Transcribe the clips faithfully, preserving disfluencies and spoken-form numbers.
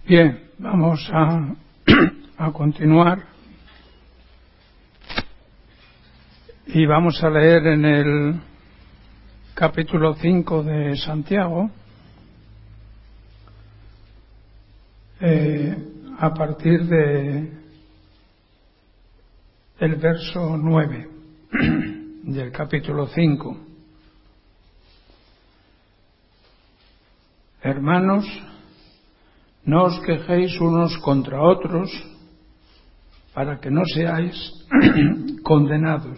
Bien, vamos a, a continuar y vamos a leer en el capítulo cinco de Santiago, eh, a partir de el verso nueve del capítulo cinco. Hermanos, no os quejéis unos contra otros, para que no seáis condenados.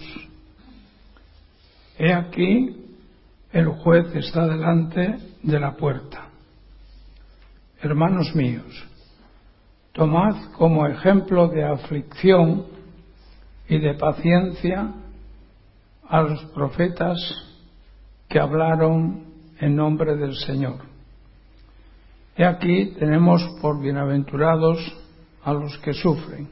He aquí, el juez está delante de la puerta. Hermanos míos, tomad como ejemplo de aflicción y de paciencia a los profetas que hablaron en nombre del Señor. He aquí tenemos por bienaventurados a los que sufren.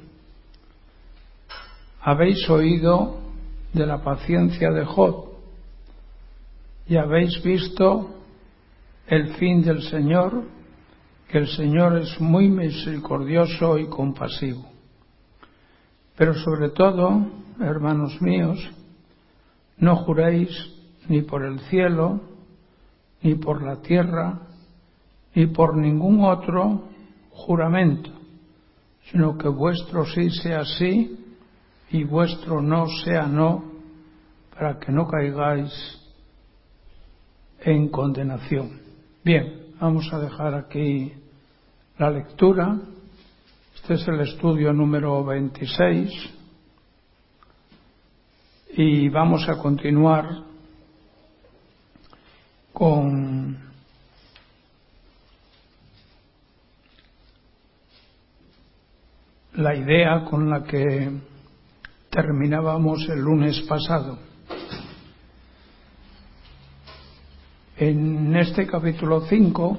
Habéis oído de la paciencia de Job y habéis visto el fin del Señor, que el Señor es muy misericordioso y compasivo. Pero sobre todo, hermanos míos, no juréis ni por el cielo, ni por la tierra, ni por ningún otro juramento, sino que vuestro sí sea sí y vuestro no sea no, para que no caigáis en condenación. Bien, vamos a dejar aquí la lectura. Este es el estudio número veintiséis y vamos a continuar con la idea con la que terminábamos el lunes pasado. En este capítulo cinco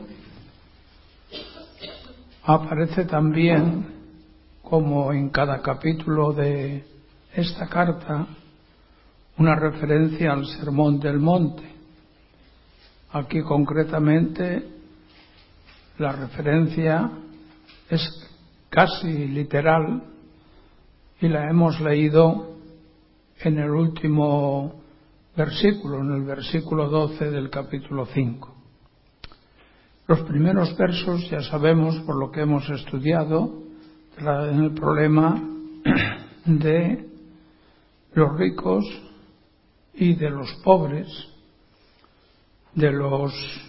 aparece también, como en cada capítulo de esta carta, una referencia al Sermón del Monte. Aquí concretamente la referencia es casi literal y la hemos leído en el último versículo, en el versículo doce del capítulo cinco. Los primeros versos ya sabemos, por lo que hemos estudiado, en el problema de los ricos y de los pobres, de los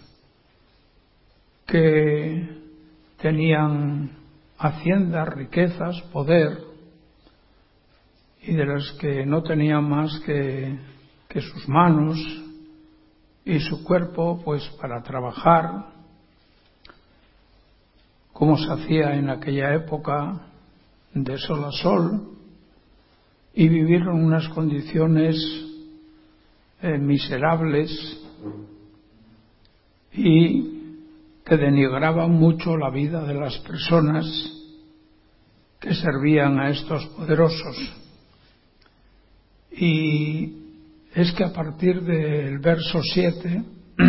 que tenían haciendas, riquezas, poder, y de los que no tenían más que, que sus manos y su cuerpo pues para trabajar, como se hacía en aquella época, de sol a sol, y vivir en unas condiciones eh, miserables y que denigraban mucho la vida de las personas que servían a estos poderosos. Y es que a partir del verso siete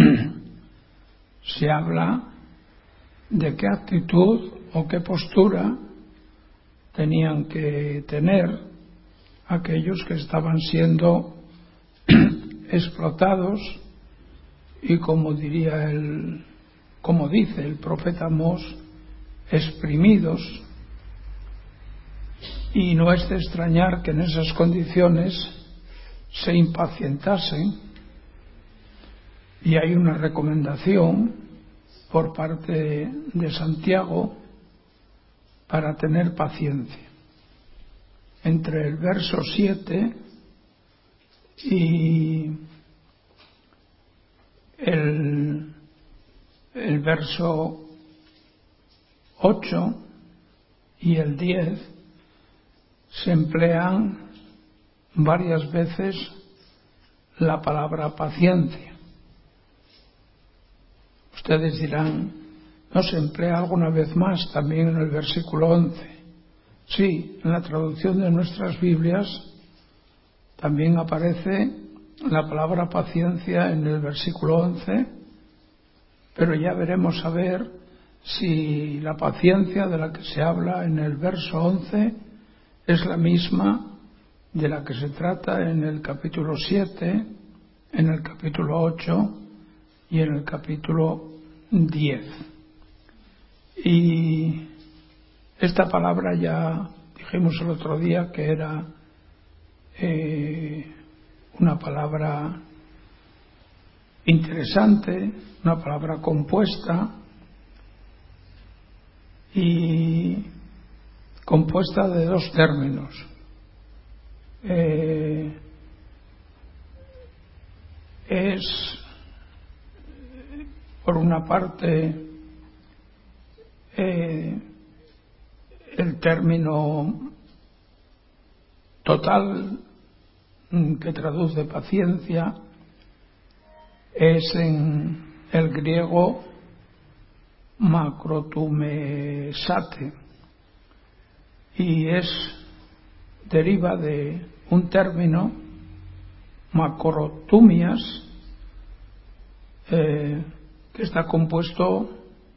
se habla de qué actitud o qué postura tenían que tener aquellos que estaban siendo explotados y, como diría el como dice el profeta Amós, exprimidos. Y no es de extrañar que en esas condiciones se impacientasen, y hay una recomendación por parte de Santiago para tener paciencia. Entre el verso siete y el el verso ocho y el diez se emplean varias veces la palabra paciencia. Ustedes dirán, ¿no se emplea alguna vez más también en el versículo once? Sí, en la traducción de nuestras Biblias también aparece la palabra paciencia en el versículo once, pero ya veremos a ver si la paciencia de la que se habla en el verso once es la misma de la que se trata en el capítulo siete, en el capítulo ocho y en el capítulo diez. Y esta palabra ya dijimos el otro día que era eh, una palabra interesante, una palabra compuesta y compuesta de dos términos. Eh, es, por una parte, eh, el término total, que traduce paciencia, es en el griego macrotumesate y es deriva de un término macrotumias eh, que está compuesto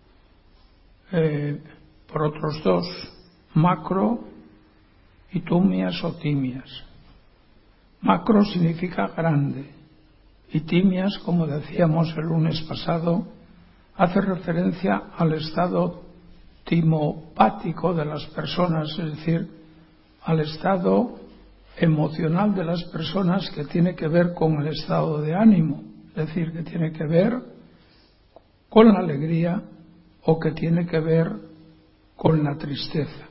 eh, por otros dos, macro y tumias o timias. Macro significa grande y timias, como decíamos el lunes pasado, hace referencia al estado timopático de las personas, es decir, al estado emocional de las personas que tiene que ver con el estado de ánimo, es decir, que tiene que ver con la alegría o que tiene que ver con la tristeza.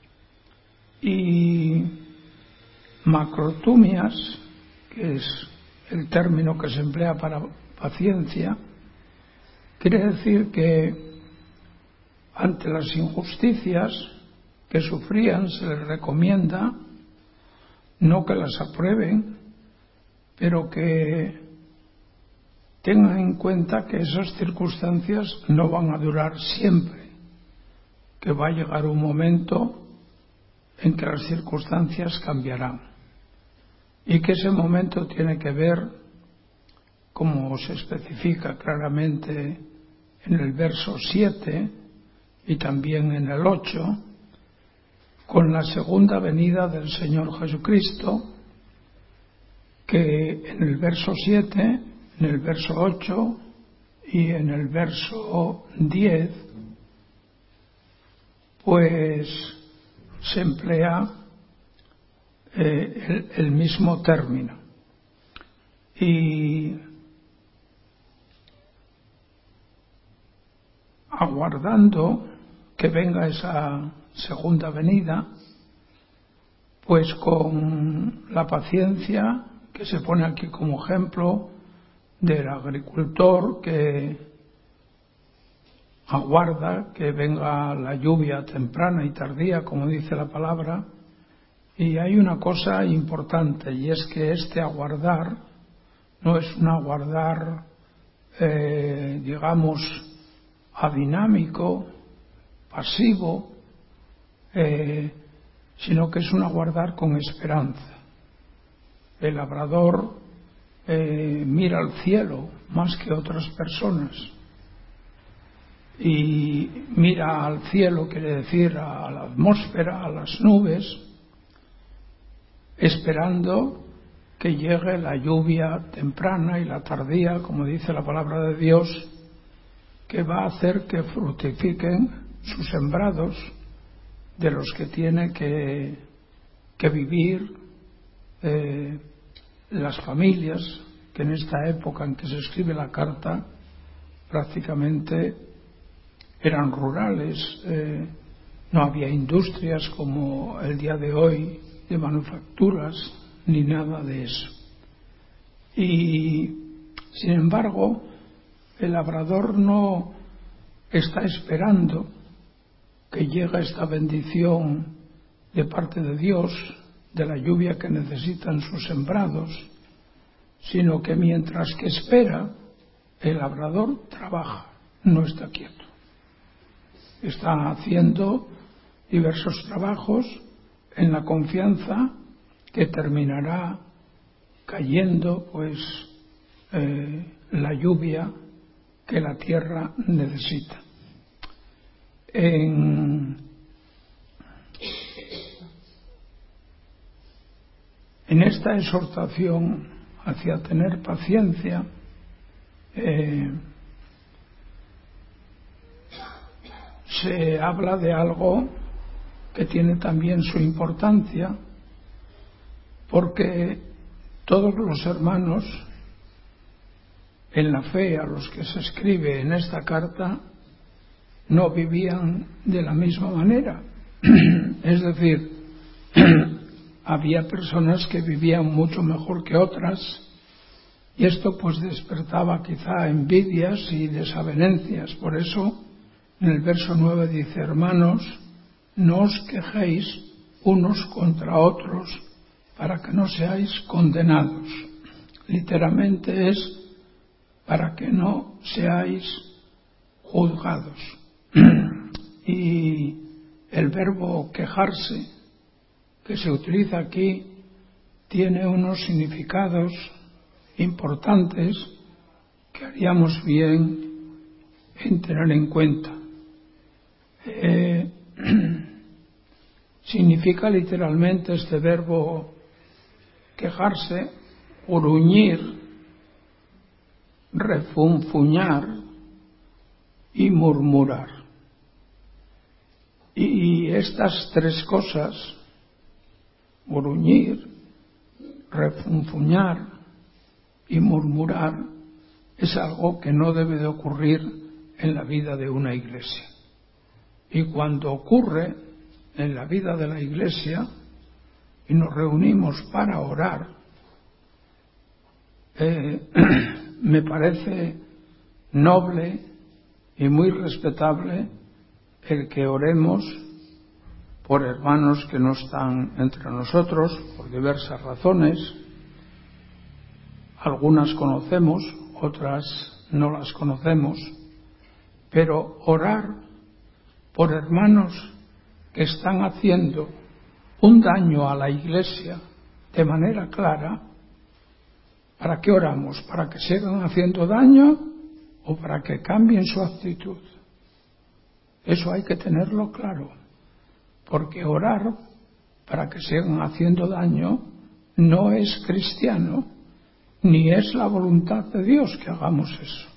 Y macrotumias, que es el término que se emplea para paciencia, quiere decir que ante las injusticias que sufrían se les recomienda no que las aprueben, pero que tengan en cuenta que esas circunstancias no van a durar siempre, que va a llegar un momento en que las circunstancias cambiarán y que ese momento tiene que ver, como se especifica claramente en el verso siete y también en el ocho, con la segunda venida del Señor Jesucristo, que en el verso siete, en el verso ocho y en el verso diez, pues se emplea eh, el, el mismo término. Y aguardando que venga esa segunda venida, pues con la paciencia que se pone aquí como ejemplo del agricultor que aguarda que venga la lluvia temprana y tardía, como dice la palabra. Y hay una cosa importante, y es que este aguardar no es un aguardar, eh, digamos, adinámico, pasivo, eh, sino que es un aguardar con esperanza. El labrador eh, mira al cielo más que otras personas, y mira al cielo, quiere decir a la atmósfera, a las nubes, esperando que llegue la lluvia temprana y la tardía, como dice la palabra de Dios, que va a hacer que fructifiquen sus sembrados, de los que tiene que, que vivir eh, las familias, que en esta época en que se escribe la carta prácticamente eran rurales, eh, no había industrias como el día de hoy de manufacturas ni nada de eso. Y sin embargo, el labrador no está esperando que llegue esta bendición de parte de Dios, de la lluvia que necesitan sus sembrados, sino que mientras que espera, el labrador trabaja, no está quieto. Está haciendo diversos trabajos en la confianza que terminará cayendo pues eh, la lluvia que la tierra necesita. en, en esta exhortación hacia tener paciencia, eh, se habla de algo que tiene también su importancia, porque todos los hermanos en la fe a los que se escribe en esta carta no vivían de la misma manera. Es decir, había personas que vivían mucho mejor que otras, y esto pues despertaba quizá envidias y desavenencias. Por eso en el verso nueve dice: hermanos, no os quejéis unos contra otros para que no seáis condenados. Literalmente es para que no seáis juzgados. Y el verbo quejarse que se utiliza aquí tiene unos significados importantes que haríamos bien en tener en cuenta. Eh, significa literalmente este verbo quejarse, gruñir, refunfuñar y murmurar. Y estas tres cosas, gruñir, refunfuñar y murmurar, es algo que no debe de ocurrir en la vida de una iglesia. Y cuando ocurre en la vida de la iglesia y nos reunimos para orar, eh, me parece noble y muy respetable el que oremos por hermanos que no están entre nosotros por diversas razones. Algunas conocemos, otras no las conocemos, pero orar por hermanos que están haciendo un daño a la iglesia de manera clara. ¿Para qué oramos? ¿Para que sigan haciendo daño o para que cambien su actitud? Eso hay que tenerlo claro, porque orar para que sigan haciendo daño no es cristiano, ni es la voluntad de Dios que hagamos eso.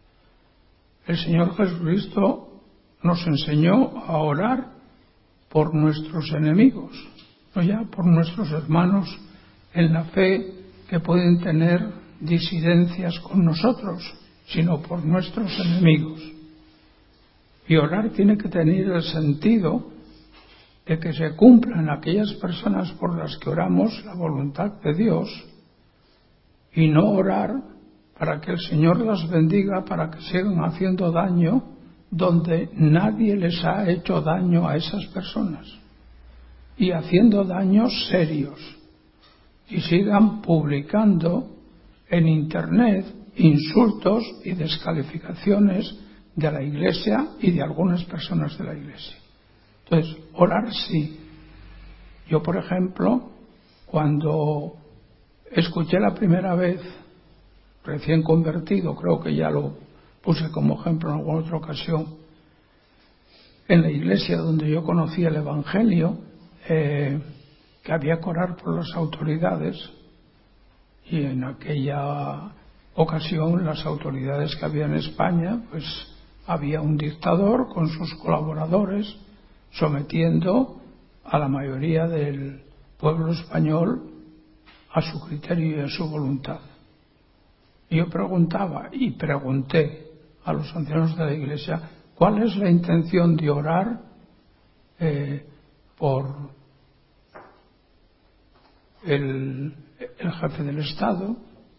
El Señor Jesucristo nos enseñó a orar por nuestros enemigos, no ya por nuestros hermanos en la fe que pueden tener disidencias con nosotros, sino por nuestros enemigos. Y orar tiene que tener el sentido de que se cumplan aquellas personas por las que oramos la voluntad de Dios, y no orar para que el Señor las bendiga para que sigan haciendo daño donde nadie les ha hecho daño a esas personas, y haciendo daños serios, y sigan publicando en Internet insultos y descalificaciones de la Iglesia y de algunas personas de la Iglesia. Entonces, orar sí. Yo, por ejemplo, cuando escuché la primera vez, recién convertido, creo que ya lo puse como ejemplo en alguna otra ocasión, en la iglesia donde yo conocí el Evangelio, eh, que había que orar por las autoridades, y en aquella ocasión las autoridades que había en España, pues había un dictador con sus colaboradores sometiendo a la mayoría del pueblo español a su criterio y a su voluntad. Y yo preguntaba y pregunté a los ancianos de la iglesia: ¿cuál es la intención de orar eh, por el, el jefe del Estado,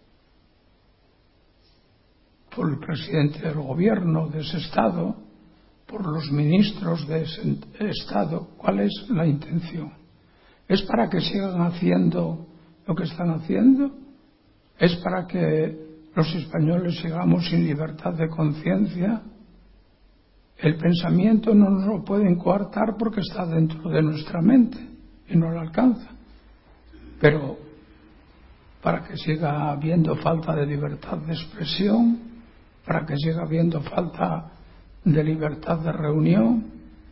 por el presidente del gobierno de ese Estado, por los ministros de ese Estado? ¿Cuál es la intención? ¿Es para que sigan haciendo lo que están haciendo? ¿Es para que los españoles sigamos sin libertad de conciencia? El pensamiento no nos lo pueden coartar porque está dentro de nuestra mente y no lo alcanza. Pero para que siga habiendo falta de libertad de expresión, para que siga habiendo falta de libertad de reunión,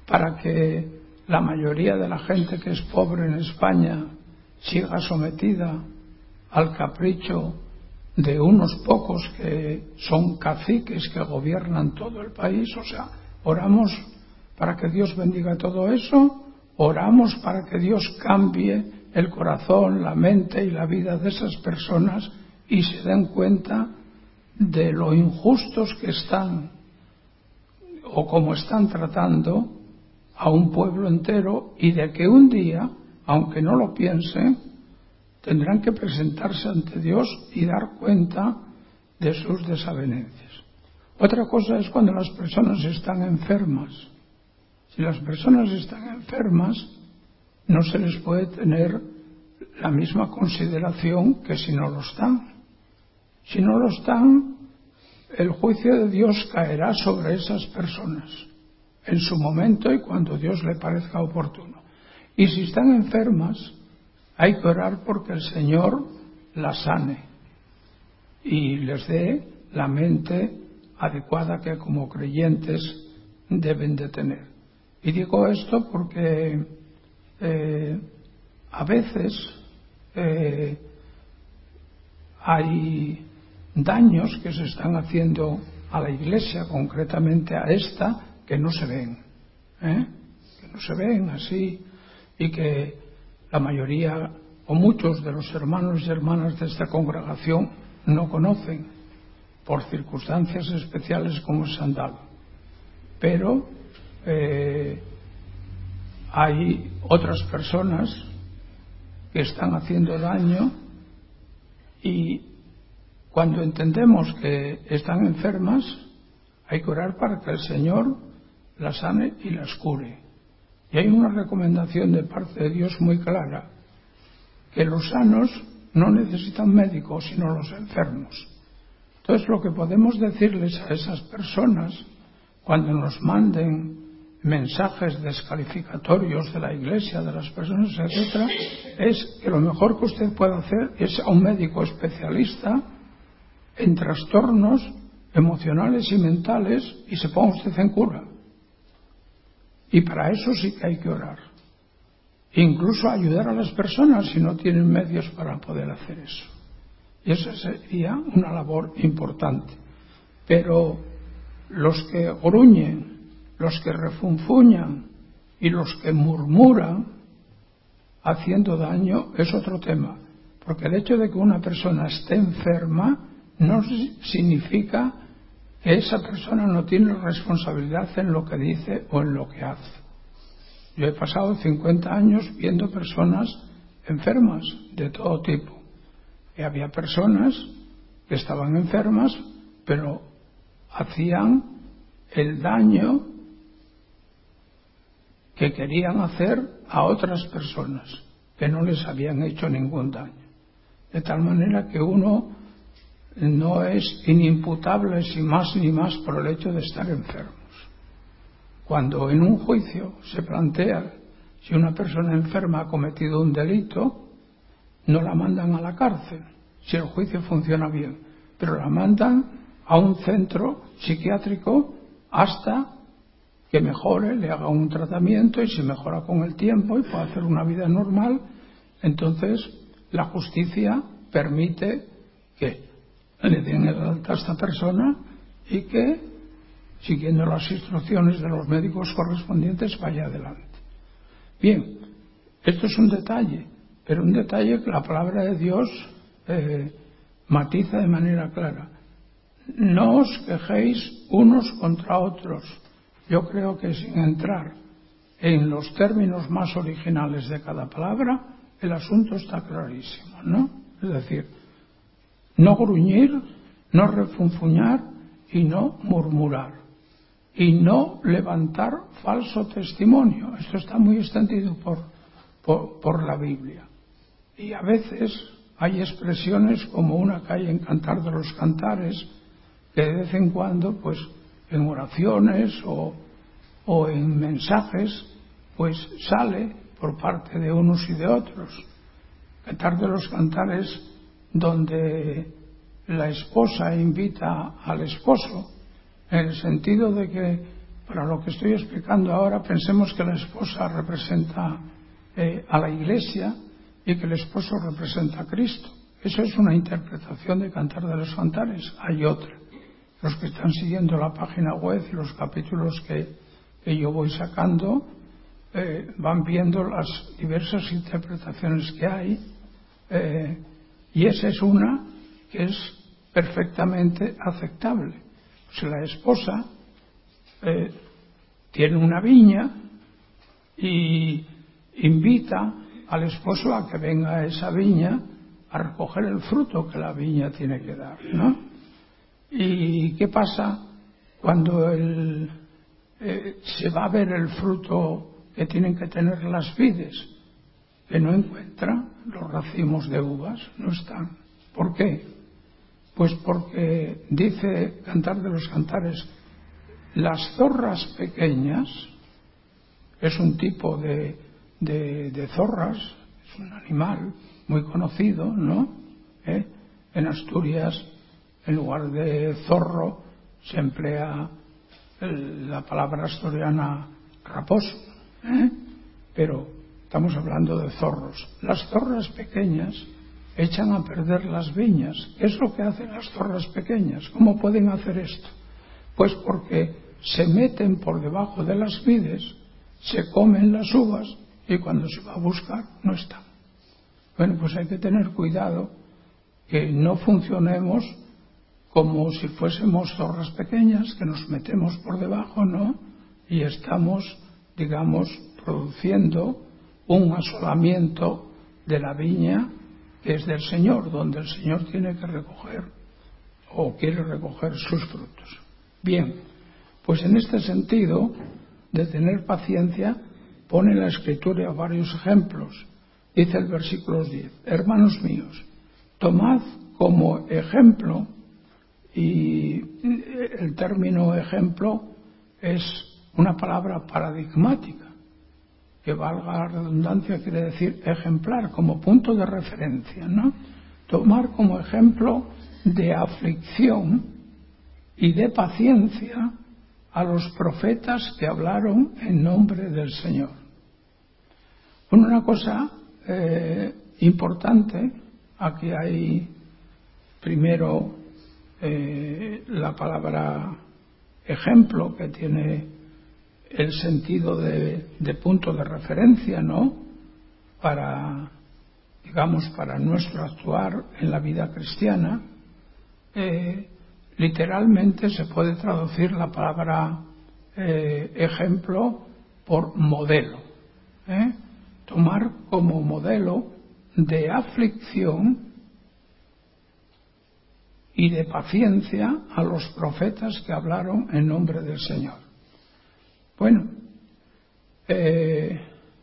para que la mayoría de la gente que es pobre en España siga sometida al capricho de unos pocos que son caciques que gobiernan todo el país. O sea, oramos para que Dios bendiga todo eso, oramos para que Dios cambie el corazón, la mente y la vida de esas personas y se den cuenta de lo injustos que están o cómo están tratando a un pueblo entero, y de que un día, aunque no lo piensen, tendrán que presentarse ante Dios y dar cuenta de sus desavenencias. Otra cosa es cuando las personas están enfermas. Si las personas están enfermas, no se les puede tener la misma consideración que si no lo están. Si no lo están, el juicio de Dios caerá sobre esas personas en su momento y cuando Dios le parezca oportuno. Y si están enfermas, hay que orar porque el Señor las sane y les dé la mente adecuada que como creyentes deben de tener. Y digo esto porque eh, a veces eh, hay daños que se están haciendo a la Iglesia, concretamente a esta, que no se ven, ¿eh? que no se ven así, y que la mayoría o muchos de los hermanos y hermanas de esta congregación no conocen por circunstancias especiales como se han dado. Pero eh, hay otras personas que están haciendo daño, y cuando entendemos que están enfermas hay que orar para que el Señor las sane y las cure. Y hay una recomendación de parte de Dios muy clara, que los sanos no necesitan médicos sino los enfermos. Entonces, lo que podemos decirles a esas personas cuando nos manden mensajes descalificatorios de la Iglesia, de las personas, etcétera, es que lo mejor que usted puede hacer es a un médico especialista en trastornos emocionales y mentales y se ponga usted en cura. Y para eso sí que hay que orar. Incluso ayudar a las personas si no tienen medios para poder hacer eso. Y esa sería una labor importante. Pero los que gruñen, los que refunfuñan y los que murmuran haciendo daño es otro tema. Porque el hecho de que una persona esté enferma no significa que esa persona no tiene responsabilidad en lo que dice o en lo que hace. Yo he pasado cincuenta años viendo personas enfermas de todo tipo. Y había personas que estaban enfermas, pero hacían el daño que querían hacer a otras personas que no les habían hecho ningún daño. De tal manera que uno no es inimputable sin más ni más por el hecho de estar enfermos. Cuando en un juicio se plantea si una persona enferma ha cometido un delito, no la mandan a la cárcel, si el juicio funciona bien, pero la mandan a un centro psiquiátrico hasta que mejore, le haga un tratamiento, y si mejora con el tiempo y puede hacer una vida normal, entonces la justicia permite que le den el alta a esta persona y que, siguiendo las instrucciones de los médicos correspondientes, vaya adelante. Bien, esto es un detalle, pero un detalle que la palabra de Dios eh, matiza de manera clara. No os quejéis unos contra otros. Yo creo que sin entrar en los términos más originales de cada palabra, el asunto está clarísimo, ¿no? Es decir, no gruñir, no refunfuñar y no murmurar. Y no levantar falso testimonio. Esto está muy extendido por, por, por la Biblia. Y a veces hay expresiones como una que hay en Cantar de los Cantares, que de vez en cuando, pues en oraciones o, o en mensajes, pues sale por parte de unos y de otros. Cantar de los Cantares, donde la esposa invita al esposo, en el sentido de que para lo que estoy explicando ahora, pensemos que la esposa representa eh, a la Iglesia y que el esposo representa a Cristo. Eso es una interpretación de Cantar de los Cantares. Hay otra. Los que están siguiendo la página web y los capítulos que, que yo voy sacando eh, van viendo las diversas interpretaciones que hay, eh, y esa es una que es perfectamente aceptable. O sea, la esposa eh, tiene una viña y invita al esposo a que venga a esa viña a recoger el fruto que la viña tiene que dar, ¿no? ¿Y qué pasa cuando el, eh, se va a ver el fruto que tienen que tener las vides? Que no encuentran los racimos de uvas, no están. ¿Por qué? Pues porque dice Cantar de los Cantares, las zorras pequeñas, es un tipo de, de, de zorras, es un animal muy conocido, ¿no? ¿Eh? En Asturias, en lugar de zorro, se emplea el, la palabra asturiana raposo, ¿eh? Pero estamos hablando de zorros. Las zorras pequeñas echan a perder las viñas. ¿Qué es lo que hacen las zorras pequeñas? ¿Cómo pueden hacer esto? Pues porque se meten por debajo de las vides, se comen las uvas y cuando se va a buscar no están. Bueno, pues hay que tener cuidado que no funcionemos como si fuésemos zorras pequeñas, que nos metemos por debajo, ¿no? Y estamos, digamos, produciendo un asolamiento de la viña que es del Señor, donde el Señor tiene que recoger o quiere recoger sus frutos. Bien, pues en este sentido de tener paciencia pone la Escritura varios ejemplos. Dice el versículo diez, hermanos míos, tomad como ejemplo, y el término ejemplo es una palabra paradigmática, que valga la redundancia, quiere decir ejemplar, como punto de referencia, ¿no? Tomar como ejemplo de aflicción y de paciencia a los profetas que hablaron en nombre del Señor. Bueno, una cosa eh, importante, aquí hay primero eh, la palabra ejemplo, que tiene el sentido de, de punto de referencia, ¿no? Para, digamos, para nuestro actuar en la vida cristiana. Eh, literalmente se puede traducir la palabra eh, ejemplo por modelo, ¿eh? Tomar como modelo de aflicción y de paciencia a los profetas que hablaron en nombre del Señor. Bueno, eh,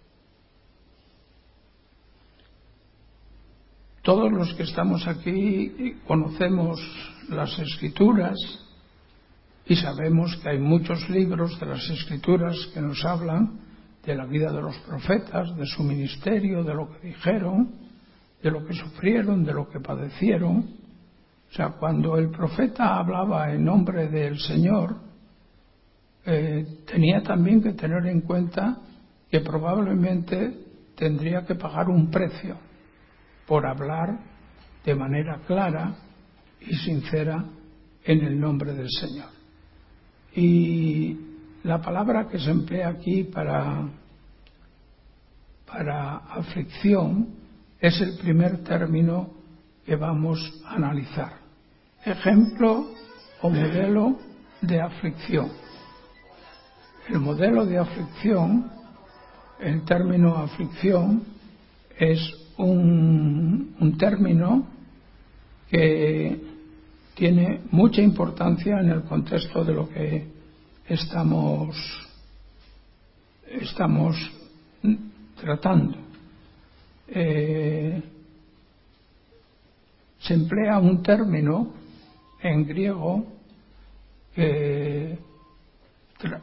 todos los que estamos aquí conocemos las Escrituras y sabemos que hay muchos libros de las Escrituras que nos hablan de la vida de los profetas, de su ministerio, de lo que dijeron, de lo que sufrieron, de lo que padecieron. O sea, cuando el profeta hablaba en nombre del Señor, eh, tenía también que tener en cuenta que probablemente tendría que pagar un precio por hablar de manera clara y sincera en el nombre del Señor. Y la palabra que se emplea aquí para, para aflicción es el primer término que vamos a analizar. Ejemplo o modelo de aflicción. El modelo de aflicción, el término aflicción, es un, un término que tiene mucha importancia en el contexto de lo que estamos, estamos tratando. Eh, se emplea un término en griego que tra,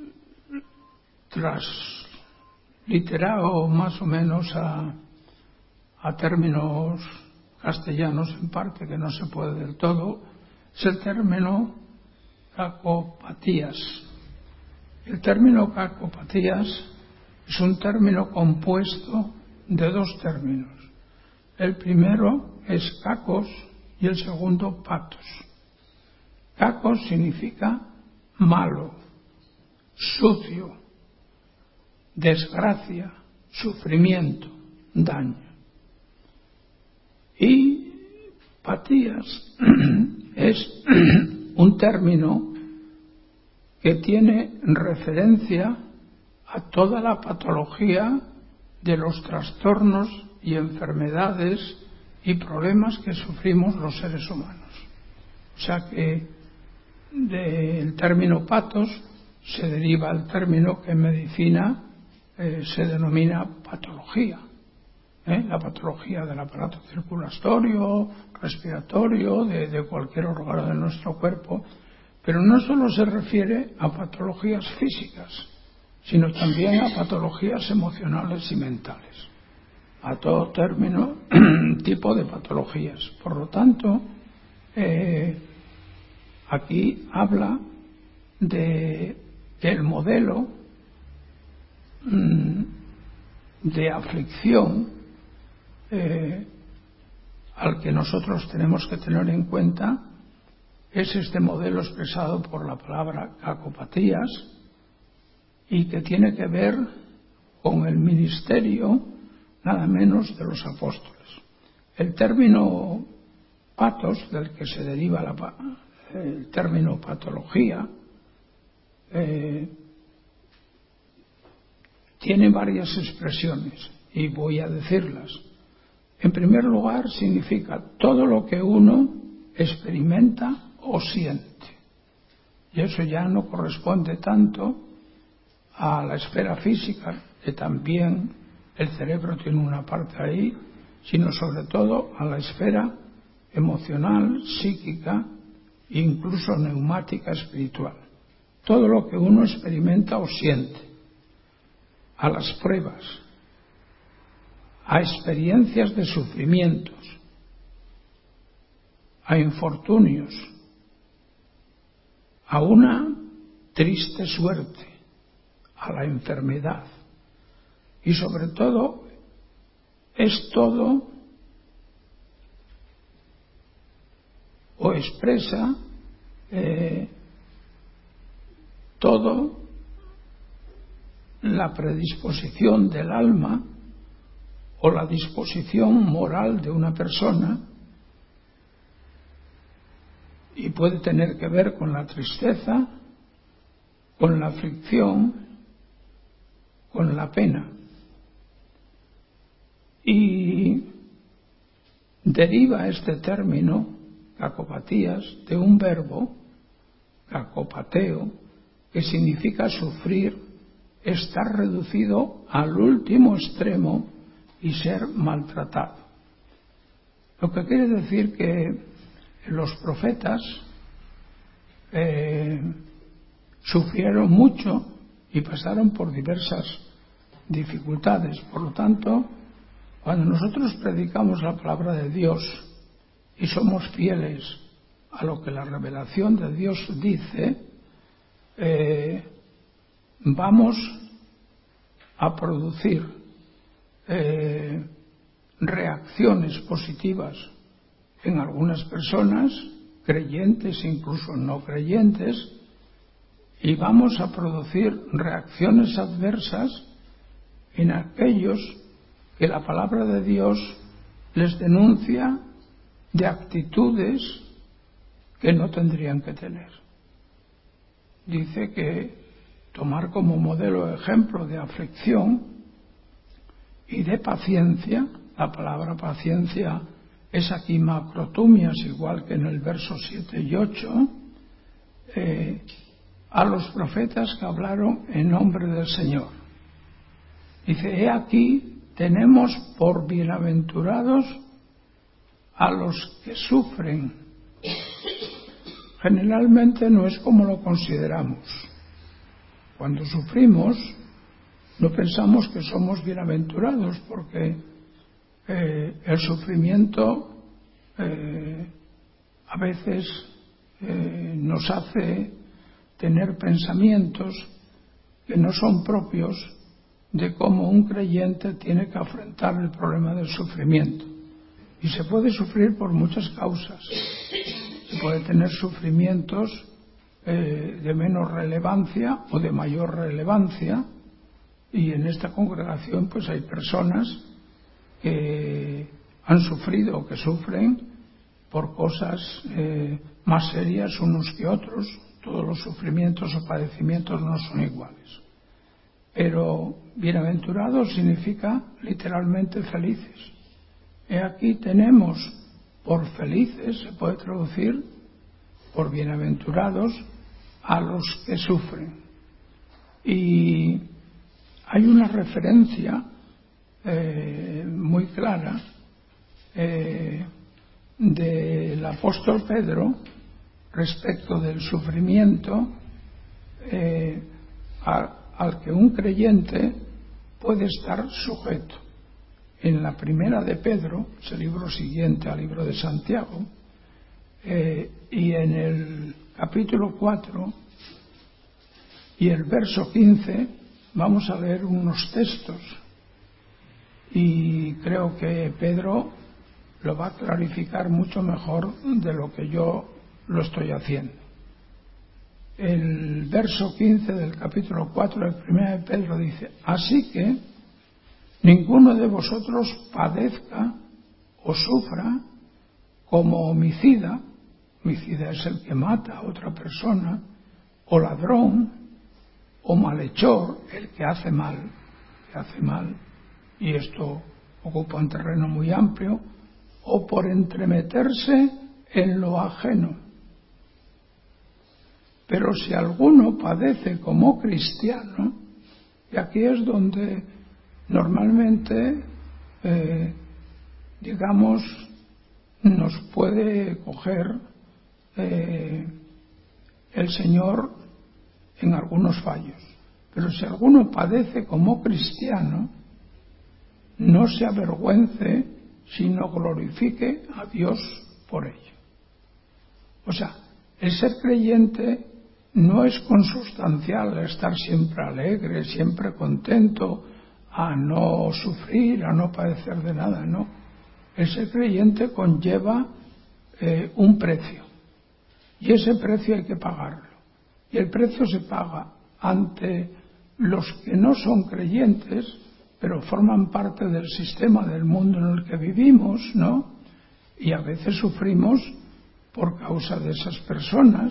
transliterado más o menos a, a términos castellanos en parte, que no se puede del todo, es el término cacopatías, El término cacopatías es un término compuesto de dos términos. El primero es cacos y el segundo patos. Cacos significa malo, sucio, desgracia, sufrimiento, daño. Y patías es un término que tiene referencia a toda la patología de los trastornos y enfermedades y problemas que sufrimos los seres humanos. O sea que del término patos se deriva el término que en medicina eh, se denomina patología. ¿eh? La patología del aparato circulatorio, respiratorio, de, de cualquier órgano de nuestro cuerpo. Pero no solo se refiere a patologías físicas, sino también a patologías emocionales y mentales, a todo término, tipo de patologías. Por lo tanto, eh, aquí habla de el modelo mmm, de aflicción eh, al que nosotros tenemos que tener en cuenta. Es este modelo expresado por la palabra cacopatías y que tiene que ver con el ministerio nada menos de los apóstoles. El término patos, del que se deriva la, el término patología, eh, tiene varias expresiones y voy a decirlas. En primer lugar, significa todo lo que uno experimenta o siente. Y eso ya no corresponde tanto a la esfera física, que también el cerebro tiene una parte ahí, sino sobre todo a la esfera emocional, psíquica e incluso neumática espiritual. Todo lo que uno experimenta o siente, a las pruebas, a experiencias de sufrimientos, a infortunios, a una triste suerte, a la enfermedad. Y sobre todo, es todo o expresa eh, todo la predisposición del alma o la disposición moral de una persona, y puede tener que ver con la tristeza, con la aflicción, con la pena. Y deriva este término, cacopatías, de un verbo, cacopateo, que significa sufrir, estar reducido al último extremo y ser maltratado. Lo que quiere decir que los profetas eh, sufrieron mucho y pasaron por diversas dificultades. Por lo tanto, cuando nosotros predicamos la palabra de Dios y somos fieles a lo que la revelación de Dios dice, eh, vamos a producir eh, reacciones positivas en algunas personas, creyentes e incluso no creyentes, y vamos a producir reacciones adversas en aquellos que la palabra de Dios les denuncia de actitudes que no tendrían que tener. Dice que tomar como modelo ejemplo de aflicción y de paciencia, la palabra paciencia es aquí macrotumias, igual que en el verso siete y ocho, eh, a los profetas que hablaron en nombre del Señor. Dice, he aquí tenemos por bienaventurados a los que sufren. Generalmente no es como lo consideramos. Cuando sufrimos no pensamos que somos bienaventurados, porque eh, el sufrimiento eh, a veces eh, nos hace tener pensamientos que no son propios de cómo un creyente tiene que afrontar el problema del sufrimiento. Y se puede sufrir por muchas causas. Se puede tener sufrimientos eh, de menos relevancia o de mayor relevancia, y en esta congregación pues hay personas que han sufrido o que sufren por cosas eh, más serias unos que otros. Todos los sufrimientos o padecimientos no son iguales. Pero bienaventurados significa literalmente felices. Y aquí tenemos por felices, se puede traducir por bienaventurados, a los que sufren. Y hay una referencia eh, muy clara eh, del apóstol Pedro respecto del sufrimiento eh, a, al que un creyente puede estar sujeto. En la primera de Pedro, es el libro siguiente al libro de Santiago, eh, y en el capítulo cuatro y el verso quince vamos a leer unos textos, y creo que Pedro lo va a clarificar mucho mejor de lo que yo lo estoy haciendo. El verso quince del capítulo cuatro de primera de Pedro dice: así que ninguno de vosotros padezca o sufra como homicida. Homicida es el que mata a otra persona, o ladrón, o malhechor, el que hace mal, que hace mal, y esto ocupa un terreno muy amplio, o por entremeterse en lo ajeno. Pero si alguno padece como cristiano, y aquí es donde normalmente, eh, digamos, nos puede coger eh, el Señor en algunos fallos. Pero si alguno padece como cristiano, no se avergüence, sino glorifique a Dios por ello. O sea, el ser creyente no es consustancial a estar siempre alegre, siempre contento, a no sufrir, a no padecer de nada, no. El ser creyente conlleva eh, un precio, y ese precio hay que pagarlo. Y el precio se paga ante los que no son creyentes, pero forman parte del sistema del mundo en el que vivimos, ¿no? Y a veces sufrimos por causa de esas personas.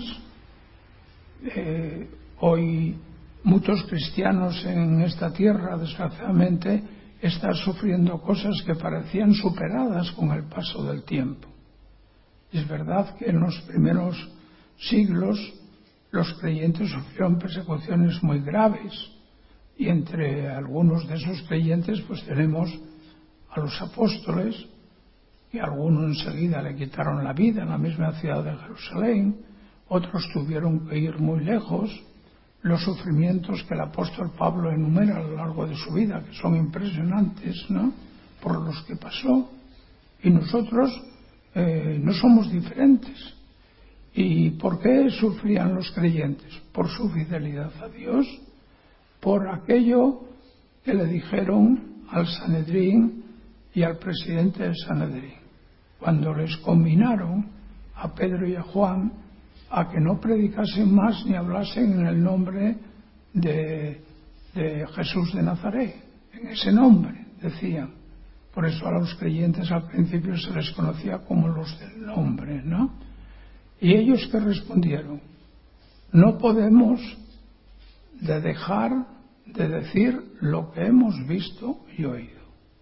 Eh, hoy muchos cristianos en esta tierra, desgraciadamente, están sufriendo cosas que parecían superadas con el paso del tiempo. Es verdad que en los primeros siglos los creyentes sufrieron persecuciones muy graves, y entre algunos de esos creyentes pues tenemos a los apóstoles, que algunos enseguida le quitaron la vida en la misma ciudad de Jerusalén, otros tuvieron que ir muy lejos. Los sufrimientos que el apóstol Pablo enumera a lo largo de su vida, que son impresionantes, ¿no?, por los que pasó. Y nosotros eh, no somos diferentes. ¿Y por qué sufrían los creyentes? Por su fidelidad a Dios, por aquello que le dijeron al Sanedrín y al presidente del Sanedrín, cuando les conminaron a Pedro y a Juan a que no predicasen más ni hablasen en el nombre de, de Jesús de Nazaret, en ese nombre, decían. Por eso a los creyentes al principio se les conocía como los del nombre, ¿no? Y ellos que respondieron: no podemos de dejar de decir lo que hemos visto y oído.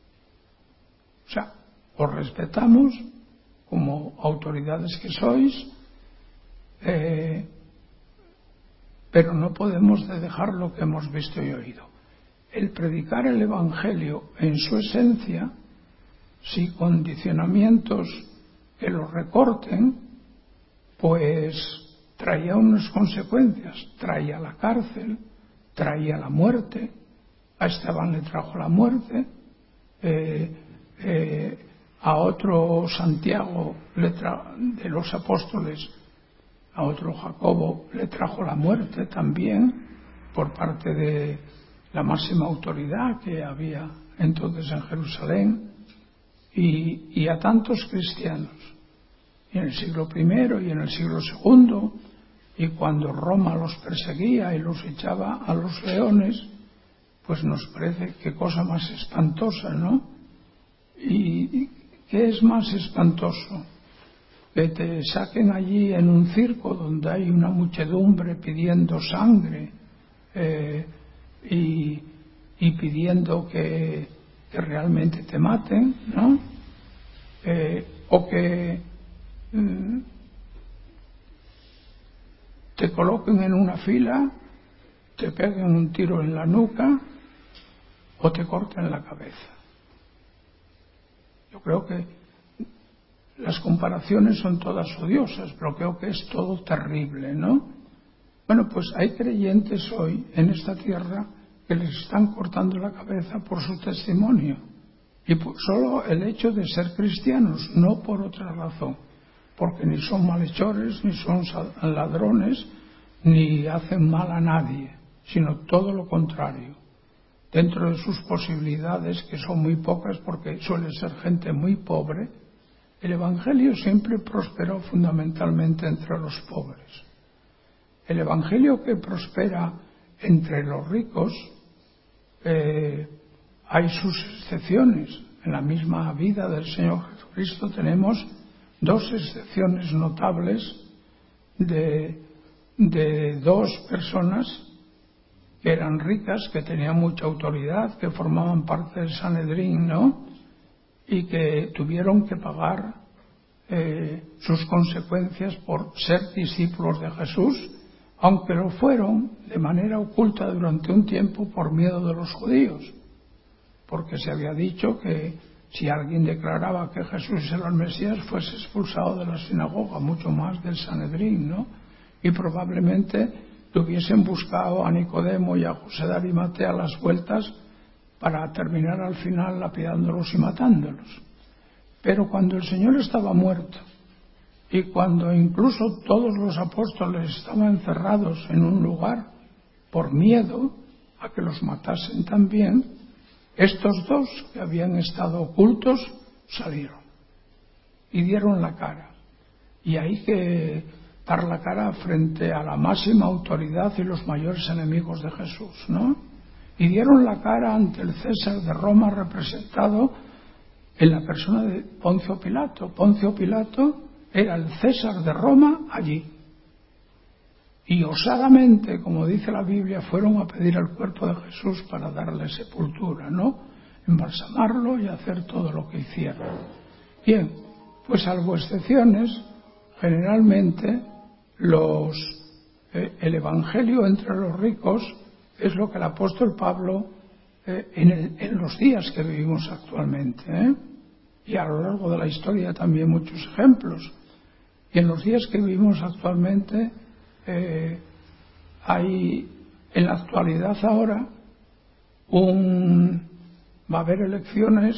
O sea, os respetamos como autoridades que sois, eh, pero no podemos de dejar lo que hemos visto y oído. El predicar el Evangelio en su esencia, sin condicionamientos que lo recorten, pues traía unas consecuencias. Traía la cárcel, traía la muerte. A Esteban le trajo la muerte, eh, eh, a otro Santiago le tra- de los apóstoles, a otro Jacobo le trajo la muerte también, por parte de la máxima autoridad que había entonces en Jerusalén, y, y a tantos cristianos, y en el siglo primero y en el siglo segundo, y cuando Roma los perseguía y los echaba a los leones, pues nos parece qué cosa más espantosa, ¿no? ¿Y qué es más espantoso? Que te saquen allí en un circo donde hay una muchedumbre pidiendo sangre eh, y, y pidiendo que, que realmente te maten, ¿no? Eh, o que mm, te coloquen en una fila, te peguen un tiro en la nuca o te corten la cabeza. Yo creo que las comparaciones son todas odiosas, pero creo que es todo terrible, ¿no? Bueno, pues hay creyentes hoy en esta tierra que les están cortando la cabeza por su testimonio, y por solo el hecho de ser cristianos, no por otra razón, porque ni son malhechores, ni son ladrones, ni hacen mal a nadie, sino todo lo contrario. Dentro de sus posibilidades, que son muy pocas porque suele ser gente muy pobre, el Evangelio siempre prosperó fundamentalmente entre los pobres. El Evangelio que prospera entre los ricos, eh, hay sus excepciones. En la misma vida del Señor Jesucristo tenemos dos excepciones notables de, de dos personas que eran ricas, que tenían mucha autoridad, que formaban parte del Sanedrín, ¿no? Y que tuvieron que pagar eh, sus consecuencias por ser discípulos de Jesús, aunque lo fueron de manera oculta durante un tiempo por miedo de los judíos, porque se había dicho que si alguien declaraba que Jesús era el Mesías, fuese expulsado de la sinagoga, mucho más del Sanedrín, ¿no? Y probablemente hubiesen buscado a Nicodemo y a José de Arimatea a las vueltas para terminar al final lapidándolos y matándolos. Pero cuando el Señor estaba muerto y cuando incluso todos los apóstoles estaban encerrados en un lugar por miedo a que los matasen también, estos dos que habían estado ocultos salieron y dieron la cara. Y hay que dar la cara frente a la máxima autoridad y los mayores enemigos de Jesús, ¿no? Y dieron la cara ante el César de Roma, representado en la persona de Poncio Pilato. Poncio Pilato era el César de Roma allí. Y osadamente, como dice la Biblia, fueron a pedir el cuerpo de Jesús para darle sepultura, ¿no? Embalsamarlo y hacer todo lo que hicieron. Bien, pues salvo excepciones, generalmente los, eh, el Evangelio entre los ricos es lo que el apóstol Pablo eh, en, el, en los días que vivimos actualmente, ¿eh? Y a lo largo de la historia también muchos ejemplos. Y en los días que vivimos actualmente eh, hay en la actualidad ahora un, va a haber elecciones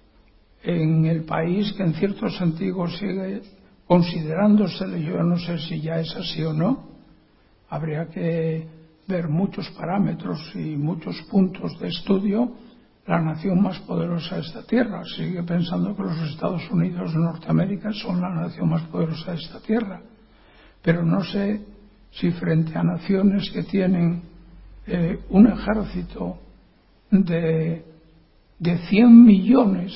en el país que en cierto sentido sigue considerándose, yo no sé si ya es así o no, habría que ver muchos parámetros y muchos puntos de estudio, la nación más poderosa de esta tierra. Sigue pensando que los Estados Unidos de Norteamérica son la nación más poderosa de esta tierra, pero no sé si frente a naciones que tienen eh, un ejército de, de cien millones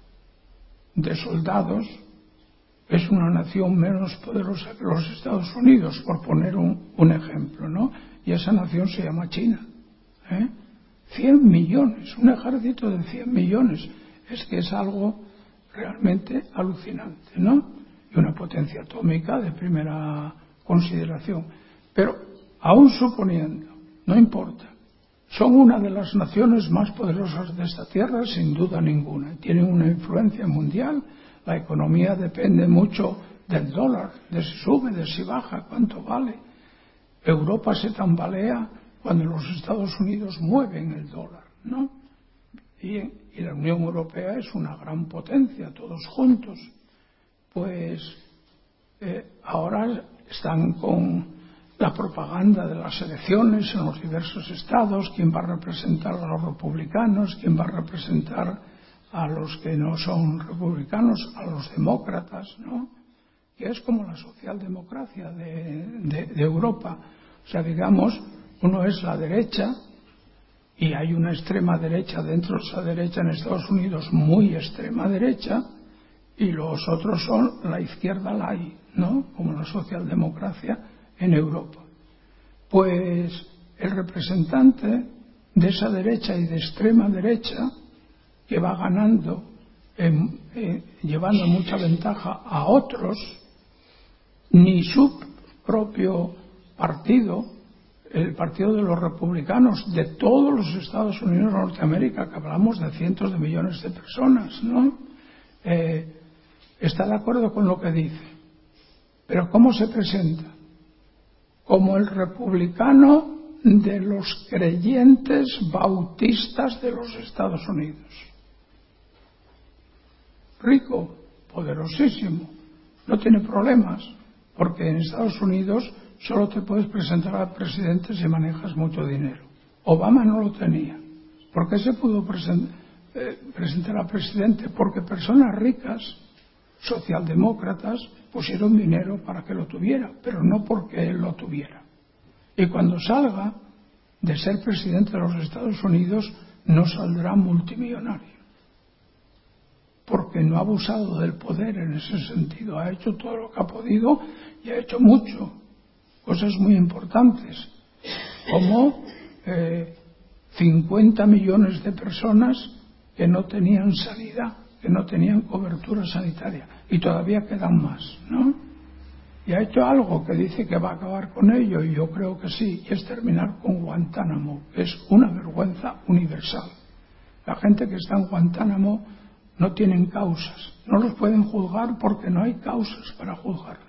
de soldados, es una nación menos poderosa que los Estados Unidos, por poner un, un ejemplo, ¿no? Y esa nación se llama China. ¿eh? cien millones, un ejército de cien millones. Es que es algo realmente alucinante, ¿no? Y una potencia atómica de primera consideración. Pero, aún suponiendo, no importa, son una de las naciones más poderosas de esta tierra, sin duda ninguna. Tienen una influencia mundial. La economía depende mucho del dólar, de si sube, de si baja, cuánto vale. Europa se tambalea cuando los Estados Unidos mueven el dólar, ¿no? Y, y la Unión Europea es una gran potencia, todos juntos. Pues eh, ahora están con la propaganda de las elecciones en los diversos estados, quién va a representar a los republicanos, quién va a representar a los que no son republicanos, a los demócratas, ¿no? Que es como la socialdemocracia de, de, de Europa. O sea, digamos, uno es la derecha y hay una extrema derecha dentro de esa derecha en Estados Unidos, muy extrema derecha, y los otros son la izquierda light, ¿no? Como la socialdemocracia en Europa. Pues el representante de esa derecha y de extrema derecha, que va ganando, en, eh, llevando mucha ventaja a otros, ni su propio partido, el partido de los republicanos de todos los Estados Unidos de Norteamérica, que hablamos de cientos de millones de personas, ¿no? Eh, está de acuerdo con lo que dice. Pero ¿cómo se presenta? Como el republicano de los creyentes bautistas de los Estados Unidos. Rico, poderosísimo, no tiene problemas, porque en Estados Unidos solo te puedes presentar al presidente si manejas mucho dinero. Obama no lo tenía. ¿Por qué se pudo present, eh, presentar al presidente? Porque personas ricas, socialdemócratas, pusieron dinero para que lo tuviera, pero no porque él lo tuviera. Y cuando salga de ser presidente de los Estados Unidos, no saldrá multimillonario, porque no ha abusado del poder en ese sentido. Ha hecho todo lo que ha podido y ha hecho mucho, cosas muy importantes, como eh, cincuenta millones de personas que no tenían sanidad, que no tenían cobertura sanitaria, y todavía quedan más, ¿no? Y ha hecho algo que dice que va a acabar con ello, y yo creo que sí, y es terminar con Guantánamo, que es una vergüenza universal. La gente que está en Guantánamo no tienen causas, no los pueden juzgar porque no hay causas para juzgarles.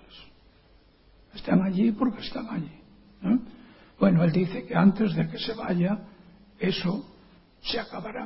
Están allí porque están allí, ¿no? Bueno, él dice que antes de que se vaya, eso se acabará.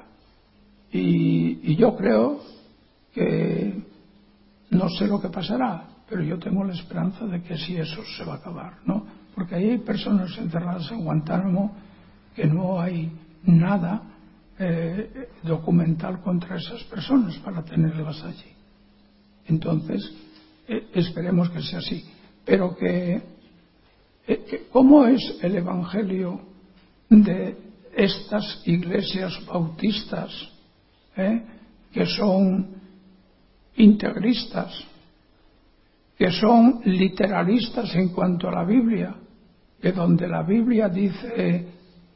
Y, y yo creo que no sé lo que pasará, pero yo tengo la esperanza de que sí, eso se va a acabar, ¿no? Porque ahí hay personas encerradas en Guantánamo que no hay nada eh, documental contra esas personas para tenerlas allí. Entonces, eh, esperemos que sea así. Pero que, eh, que ¿cómo es el evangelio de estas iglesias bautistas eh, que son integristas, que son literalistas en cuanto a la Biblia, que donde la Biblia dice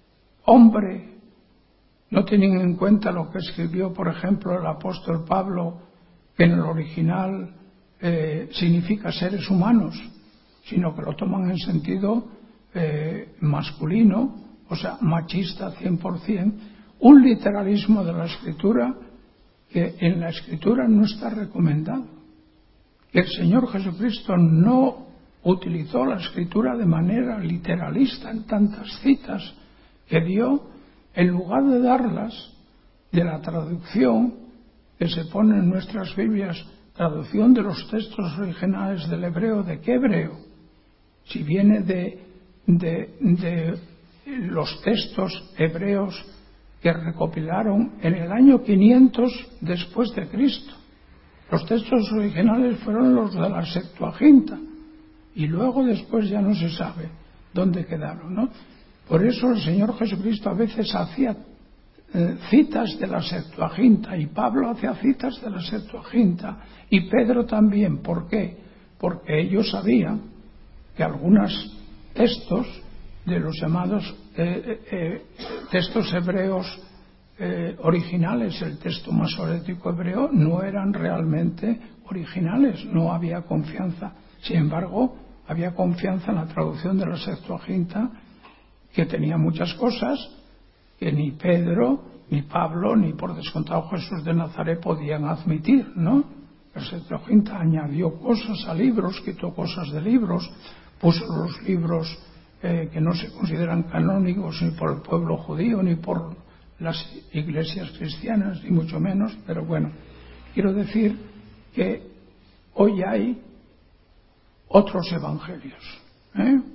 hombre, no tienen en cuenta lo que escribió, por ejemplo, el apóstol Pablo, que en el original eh, significa seres humanos, sino que lo toman en sentido eh, masculino, o sea, machista cien por ciento, un literalismo de la Escritura que en la Escritura no está recomendado. Que el Señor Jesucristo no utilizó la Escritura de manera literalista en tantas citas que dio, en lugar de darlas de la traducción que se pone en nuestras Biblias, traducción de los textos originales del hebreo. ¿De qué hebreo? Si viene de, de, de los textos hebreos que recopilaron en el año quinientos después de Cristo. Los textos originales fueron los de la Septuaginta y luego después ya no se sabe dónde quedaron, ¿no? Por eso el Señor Jesucristo a veces hacía eh, citas de la Septuaginta, y Pablo hacía citas de la Septuaginta, y Pedro también. ¿Por qué? Porque ellos sabían que algunos textos de los llamados eh, eh, textos hebreos eh, originales, el texto masorético hebreo, no eran realmente originales, no había confianza. Sin embargo, había confianza en la traducción de la Septuaginta, que tenía muchas cosas que ni Pedro, ni Pablo, ni por descontado Jesús de Nazaret podían admitir, ¿no? La Septuaginta añadió cosas a libros, quitó cosas de libros, puso los libros Eh, que no se consideran canónicos ni por el pueblo judío ni por las iglesias cristianas, ni mucho menos, pero bueno, quiero decir que hoy hay otros evangelios, ¿eh?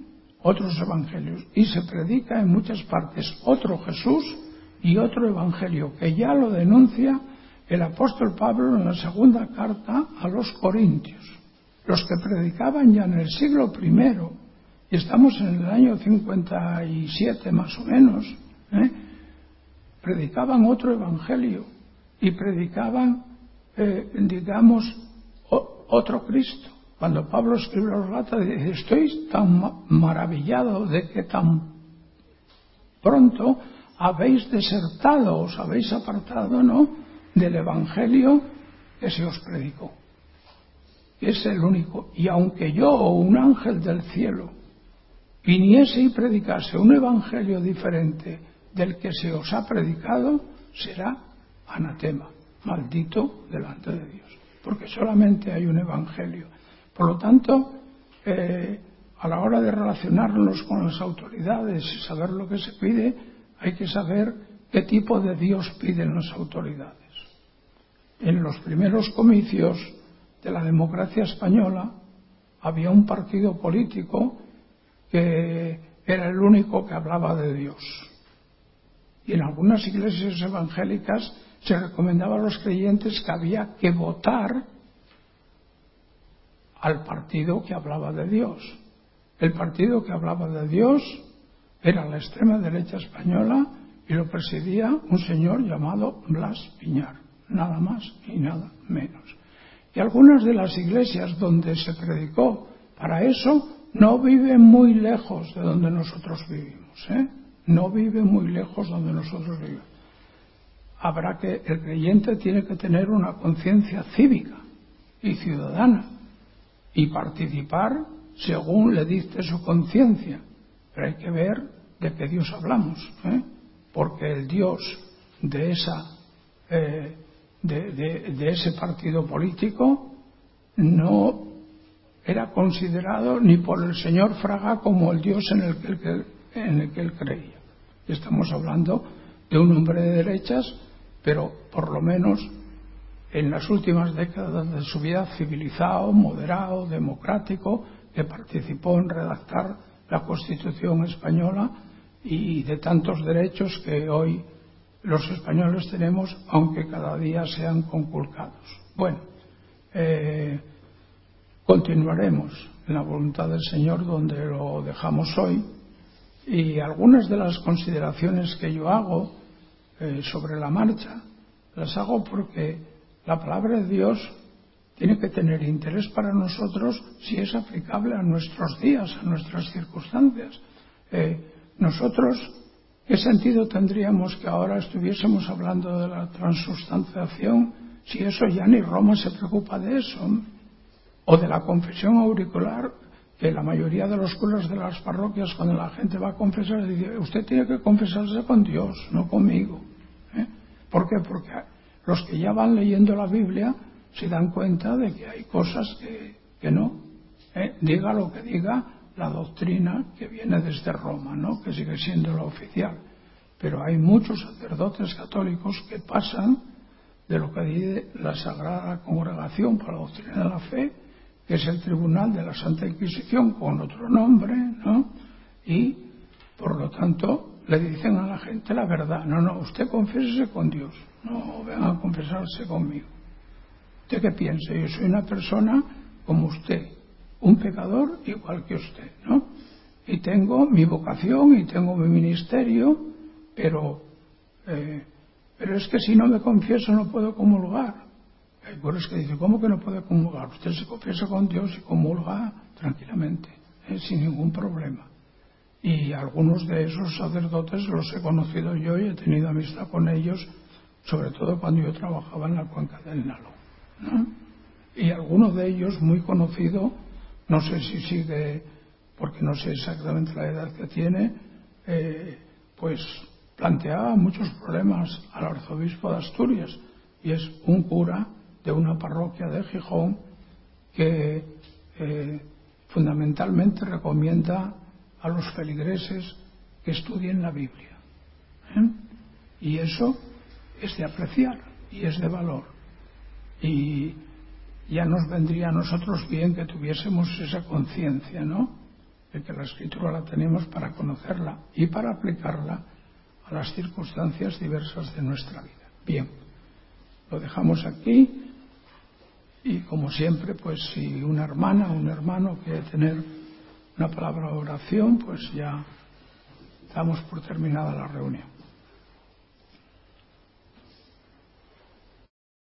otros evangelios, y se predica en muchas partes otro Jesús y otro evangelio, que ya lo denuncia el apóstol Pablo en la segunda carta a los Corintios. Los que predicaban ya en el siglo primero, y estamos en el año cincuenta y siete más o menos, ¿eh? predicaban otro evangelio y predicaban, eh, digamos, o, otro Cristo. Cuando Pablo escribe a los Gálatas, dice: estoy tan maravillado de que tan pronto habéis desertado, os habéis apartado, ¿no?, del evangelio que se os predicó. Es el único. Y aunque yo o un ángel del cielo viniese y predicase un evangelio diferente del que se os ha predicado, será anatema, maldito delante de Dios, porque solamente hay un evangelio. Por lo tanto, eh, a la hora de relacionarnos con las autoridades y saber lo que se pide, hay que saber qué tipo de Dios piden las autoridades. En los primeros comicios de la democracia española había un partido político que era el único que hablaba de Dios. Y en algunas iglesias evangélicas se recomendaba a los creyentes que había que votar al partido que hablaba de Dios. El partido que hablaba de Dios era la extrema derecha española y lo presidía un señor llamado Blas Piñar, nada más y nada menos. Y algunas de las iglesias donde se predicó para eso no viven muy lejos de donde nosotros vivimos, ¿eh? No viven muy lejos de donde nosotros vivimos. Habrá que, el creyente tiene que tener una conciencia cívica y ciudadana y participar según le dicte su conciencia. Pero hay que ver de qué Dios hablamos, ¿eh? Porque el Dios de esa eh, de, de, de ese partido político no era considerado ni por el señor Fraga como el Dios en el que él, en el que él creía. Estamos hablando de un hombre de derechas, pero por lo menos en las últimas décadas de su vida civilizado, moderado, democrático, que participó en redactar la Constitución española y de tantos derechos que hoy los españoles tenemos, aunque cada día sean conculcados. Bueno, eh, continuaremos en la voluntad del Señor donde lo dejamos hoy, y algunas de las consideraciones que yo hago eh, sobre la marcha las hago porque la palabra de Dios tiene que tener interés para nosotros si es aplicable a nuestros días, a nuestras circunstancias. Eh, nosotros, ¿qué sentido tendríamos que ahora estuviésemos hablando de la transubstanciación si eso ya ni Roma se preocupa de eso? O de la confesión auricular, que la mayoría de los curas de las parroquias, cuando la gente va a confesar, dice: usted tiene que confesarse con Dios, no conmigo. ¿Eh? ¿Por qué? Porque los que ya van leyendo la Biblia se dan cuenta de que hay cosas que, que no. ¿Eh? Diga lo que diga la doctrina que viene desde Roma, ¿no?, que sigue siendo la oficial. Pero hay muchos sacerdotes católicos que pasan de lo que dice la Sagrada Congregación para la Doctrina de la Fe, que es el tribunal de la Santa Inquisición con otro nombre, ¿no? Y, por lo tanto, le dicen a la gente la verdad. No, no, usted confiésese con Dios, no venga a confesarse conmigo. ¿Usted qué piensa? Yo soy una persona como usted, un pecador igual que usted, ¿no? Y tengo mi vocación y tengo mi ministerio, pero, eh, pero es que si no me confieso no puedo comulgar. Hay curas que dicen: ¿cómo que no puede comulgar? Usted se confiesa con Dios y comulga tranquilamente, ¿eh? sin ningún problema. Y algunos de esos sacerdotes los he conocido yo y he tenido amistad con ellos, sobre todo cuando yo trabajaba en la cuenca del Nalón, ¿no? Y alguno de ellos, muy conocido, no sé si sigue, porque no sé exactamente la edad que tiene, eh, pues planteaba muchos problemas al arzobispo de Asturias, y es un cura de una parroquia de Gijón que eh, fundamentalmente recomienda a los feligreses que estudien la Biblia, ¿eh? Y eso es de apreciar y es de valor, y ya nos vendría a nosotros bien que tuviésemos esa conciencia, ¿no? de que la Escritura la tenemos para conocerla y para aplicarla a las circunstancias diversas de nuestra vida. Bien, lo dejamos aquí y como siempre, pues si una hermana o un hermano quiere tener una palabra de oración, pues ya damos por terminada la reunión.